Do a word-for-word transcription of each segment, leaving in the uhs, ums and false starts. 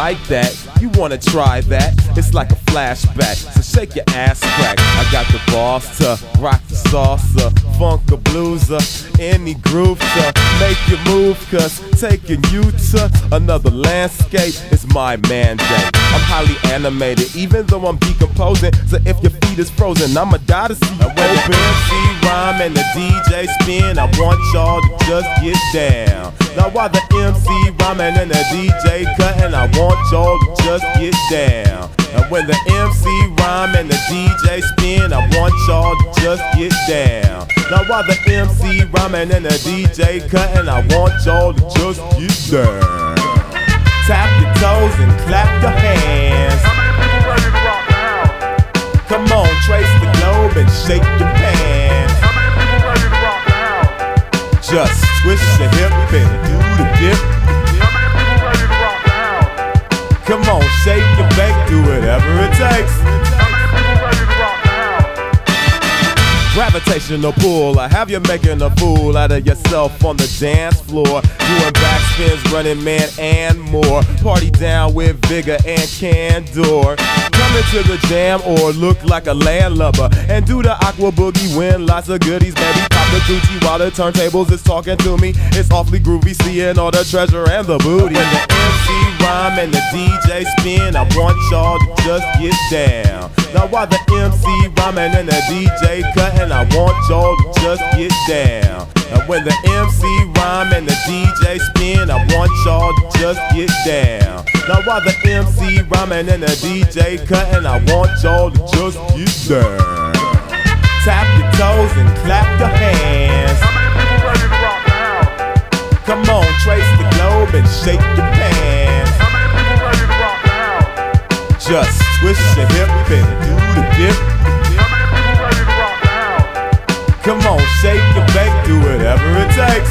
like that? You wanna try that? It's like a flashback, so shake your ass crack. I got the balls to rock the salsa, funk a blueser, any groove to make you move, cause taking you to another landscape is my mandate. I'm highly animated, even though I'm decomposing, so if your feet is frozen, I'ma die to see you open. When the M C rhyme and the D J spin, I want y'all to just get down. Now while the M C rhyming and the D J cutting, I want y'all to just get down. And when the M C rhyme and the D J spin, I want y'all to just get down. Now while the M C rhyming and the D J cutting, I want y'all to just get down. Tap your toes and clap your hands. Come on, trace the globe and shake your pants. Just twist your hip and do the dip. Come on, shake and bake, do whatever it takes. Gravitational pull, I have you making a fool out of yourself on the dance floor, doing backspins, running man and more. Party down with vigor and candor. Come into the jam or look like a landlubber and do the aqua boogie, win lots of goodies, baby. Pop the Gucci while the turntables is talking to me. It's awfully groovy, seeing all the treasure and the booty. When the M C rhyme and the D J spin, I want y'all to just get down. Now while the M C rhyming and the D J cutting, I want y'all to just get down. And when the M C rhyme and the D J spin, I want y'all to just get down. Now while the M C rhyming and the D J cutting, I want y'all to just get down. Tap your toes and clap your hands. Come on, trace the globe and shake your pants. Just twist your hip and do the dip. Come on, shake and bake, do whatever it takes.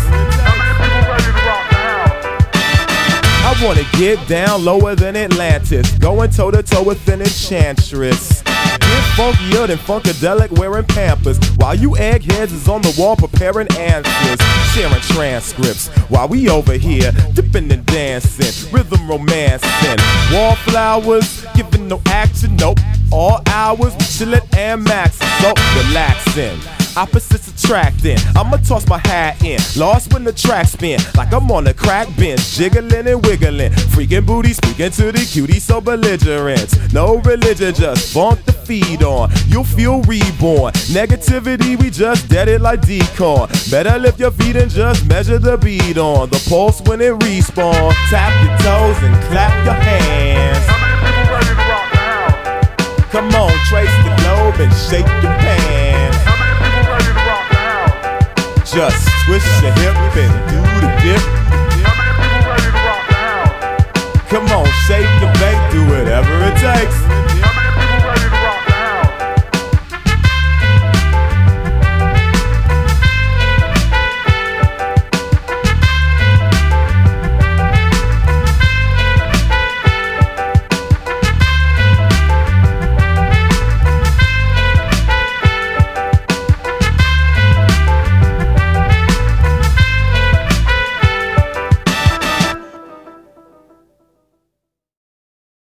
I wanna get down lower than Atlantis, going toe to toe with an enchantress. Get funkier than Funkadelic wearing Pampers, while you eggheads is on the wall preparing answers, sharing transcripts, while we over here dipping and dancing, rhythm romancing, wallflowers, giving no action, nope. All hours we chillin' and maxin', so relaxing. Opposites attracting, I'ma toss my hat in, lost when the track spin, like I'm on a crack bench, jiggling and wiggling, freaking booty, speaking to the cutie, so belligerent. No religion, just funk the feed on, you'll feel reborn. Negativity, we just dead it like decorn. Better lift your feet and just measure the beat on the pulse when it respawn. Tap your toes and clap your hands. Come on, trace the globe and shake your pants. Just twist your hip and